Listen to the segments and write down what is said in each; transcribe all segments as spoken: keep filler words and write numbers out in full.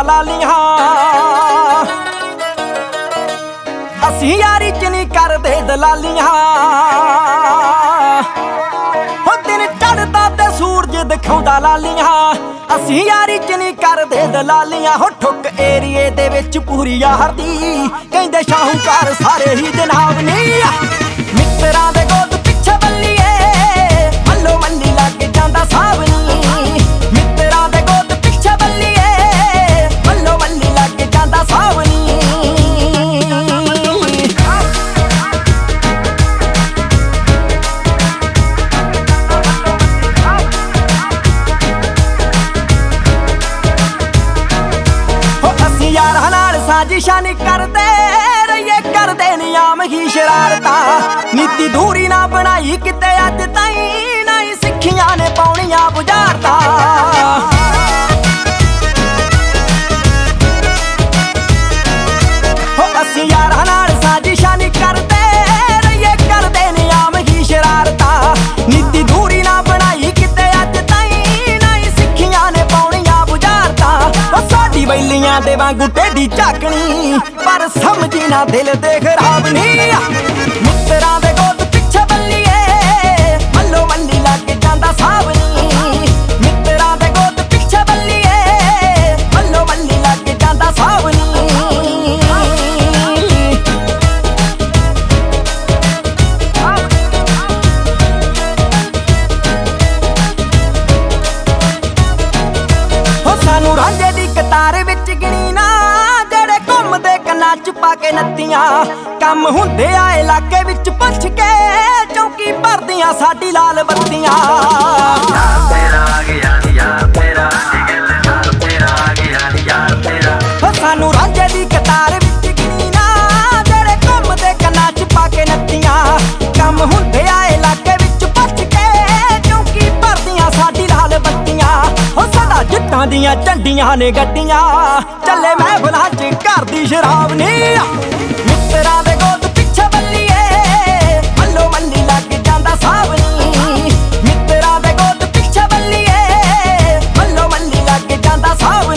ਲਾਲੀਆਂ ਅਸੀਂ ਯਾਰੀ ਚ ਨਹੀਂ ਕਰਦੇ ਦਲਾਲੀਆਂ ਹੋ ਦਿਨ ਚੜ੍ਹਦਾ ਤੇ ਸੂਰਜ ਦਿਖਾਉਂਦਾ ਲਾਲੀਆਂ ਅਸੀਂ ਯਾਰੀ ਚ ਨਹੀਂ ਕਰਦੇ ਦਲਾਲੀਆਂ ਹੋ ਠੁੱਕ ਏਰੀਏ ਦੇ ਵਿੱਚ ਪੂਰੀ ਯਾਰ ਦੀ ਕਹਿੰਦੇ ਸ਼ਾਹੂਕਾਰ ਸਾਰੇ ਹੀ ਜਨਾਬ ਨਹੀਂ ਮਿੱਤਰਾਂ ਦੇ ਗੋਦ ਪਿੱਛੇ ਬੱਲੀਏ ਮੱਲੋ ਮੱਲੀ ਲੱਗ ਜਾਂਦਾ ਸਾਵਨੀ ਮਿੱਤਰਾਂ ਦੇ ਗੋਦ ਪਿੱਛੇ ਬੱਲੀਏ ਮੱਲੋ ਮੱਲੀ ਲੱਗ ਜਾਂਦਾ ਸਾਵਨੀ ਯਾਰਾਂ ਨਾਲ ਸਾਜ਼ਿਸ਼ਾਂ ਨਹੀਂ ਕਰਦੇ ਰਹੀਏ ਕਰਦੇ ਨੀ ਆਮ ਹੀ ਸ਼ਰਾਰਤਾਂ ਨੀਤੀ ਦੂਰੀ ਨਾ ਬਣਾਈ ਕਿਤੇ ਅੱਜ ਤਾਈਂ ਨਾ ਹੀ ਸਿੱਖੀਆਂ ਨੇ ਪਾਉਣੀਆਂ ਬੁਝਾਰਤਾਂ ਹੋ ਅਸੀਂ ਯਾਰਾਂ ਨਾਲ ਸਾਜ਼ਿਸ਼ਾਂ ਨਹੀਂ ਕਰਦੇ ਰਹੀਏ ਕਰਦੇ ਨੀ ਆਮ ਹੀ ਸ਼ਰਾਰਤਾਂ ਨੀਤੀ ਦੂਰੀ ਨਾ ਬਣਾਈ ਕਿਤੇ ਅੱਜ ਤਾਈਂ ਨਾ ਹੀ ਸਿੱਖੀਆਂ ਨੇ ਪਾਉਣੀਆਂ ਬੁਝਾਰਤਾਂ ਸਾਡੀ ਬੈਲੀਆਂ ਦੇ ਵਾਂਗੂ ਟੇਢੀ ਝਾਕਣੀ ਪਰ ਸਮਝੀ ਨਾ ਦਿਲ ਦੇ ਖਰਾਬ ਨਹੀਂ ਮਿੱਤਰਾਂ ਦੇ ਗੋਦ ਪਿੱਛੇ ਬੱਲੀਏ ਮੱਲੋ ਮੱਲੀ ਲੱਗ ਜਾਂਦਾ ਸਾਵਨੀ ਮਿੱਤਰਾਂ ਦੇ ਗੋਦ ਪਿੱਛੇ ਬੱਲੀਏ ਮੱਲੋ ਮੱਲੀ ਲੱਗ ਜਾਂਦਾ ਸਾਵਨੀ ਹੋ ਸਾਨੂੰ ਰਾਂਝੇ ਦੀ ਕਤਾਰ ਵਿੱਚ ਗਿਣੀ ਨਾ ਜਿਹੜੇ ਘੁੰਮਦੇ ਕੰਨਾਂ ਚ ਪਾ ਕੇ ਨੱਤੀਆਂ ਕੰਮ ਹੁੰਦੇ ਆ ਇਲਾਕੇ ਵਿੱਚ ਪੁੱਛ ਕੇ ਚੌਂਕੀ ਭਰਦੀਆਂ ਸਾਡੀ ਲਾਲ ਬੱਤੀਆਂ ਯਾਰ ਤੇਰਾ ਆ ਗਿਆ ਨੀ ਯਾਰ ਤੇਰਾ ਗੱਲ ਨਾਲ ਤੇਰਾ ਆ ਗਿਆ ਨੀ ਯਾਰ ਤੇਰਾ ਹੋ ਸਾਨੂੰ ਰਾਂਝੇ ਦੀ ਕਤਾਰ ਵਿੱਚ ਗਿਣੀ ਨਾ ਜਿਹੜੇ ਘੁੰਮਦੇ ਕੰਨਾਂ ਚ ਪਾ ਕੇ ਨੱਤੀਆਂ ਕੰਮ ਹੁੰਦੇ ਆ ਇਲਾਕੇ ਵਿੱਚ ਪੁੱਛ ਕੇ ਚੌਂਕੀ ਭਰਦੀਆਂ ਸਾਡੀ ਲਾਲ ਬੱਤੀਆਂ ਹੋ ਸਦਾ ਜੱਟਾਂ ਦੀਆਂ ਝੰਡੀਆਂ ਨੇ ਗੱਡੀਆਂ ਚੱਲੇ ਮਹਿਫਲਾਂ ਚ ਘਰ ਦੀ ਸ਼ਰਾਬ ਨਹੀਂ ਮਿੱਤਰਾਂ ਦੇ ਗੋਦ ਪਿੱਛੇ ਬੱਲੀਏ ਮੱਲੋ ਮੱਲੀ ਲੱਗ ਜਾਂਦਾ ਸਾਵਨੀ ਮਿੱਤਰਾਂ ਦੇ ਗੋਦ ਪਿੱਛੇ ਬੱਲੀਏ ਮੱਲੋ ਮੱਲੀ ਲੱਗ ਜਾਂਦਾ ਸਾਵਨੀ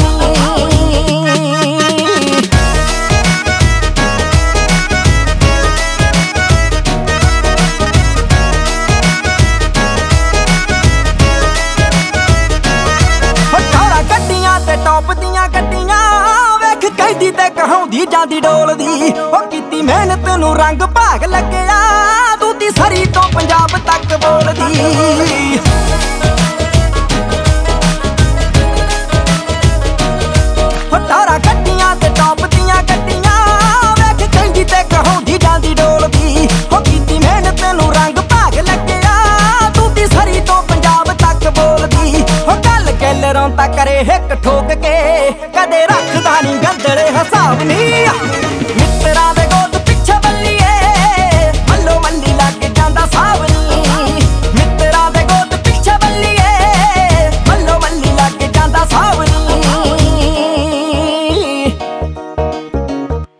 ਟੌਪ ਦੀਆਂ ਗੱਡੀਆਂ ਵੇਖ ਕੈਦੀ ਤੇ ਕਹਾਉਂਦੀ ਜਾਂਦੀ ਡੋਲਦੀ ਉਹ ਕੀਤੀ ਮਿਹਨਤ ਨੂੰ ਰੰਗ ਭਾਗ ਲੱਗਿਆ ਦੂਤੀ ਸਰੀ ਤੋਂ ਪੰਜਾਬ ਤੱਕ ਬੋਲਦੀ ਹਟਾਰਾ ਗੱਡੀਆਂ ਤੇ ਟੌਪ ਦੀਆਂ ਗੱਡੀਆਂ ਵੇਖ ਕੈਦੀ ਤੇ ਕਹਾਉਂਦੀ ਜਾਂਦੀ ਡੋਲਦੀ ਉਹ ਕੀਤੀ ਮਿਹਨਤ ਨੂੰ ਰੰਗ ਭਾਗ ਲੱਗਿਆ ਦੂਤੀ ਸਰੀ ਤੋਂ ਪੰਜਾਬ ਤੱਕ ਬੋਲਦੀ ਉਹ ਗੱਲ ਕੈਲਰਾਂ ਤਾਂ ਕਰੇ ਹਿੱਕ ਠੋਕ ਕੇ ਕਦੇ ਰੱਖਦਾ ਨੀ ਗੰਦਲੇ ਹਿਸਾਬ ਨਹੀਂ